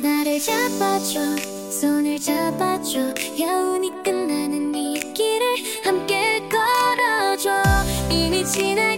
나를 잡아줘 손을 잡아줘 여운이 끝나는 이 길을 함께 걸어줘 이미 지나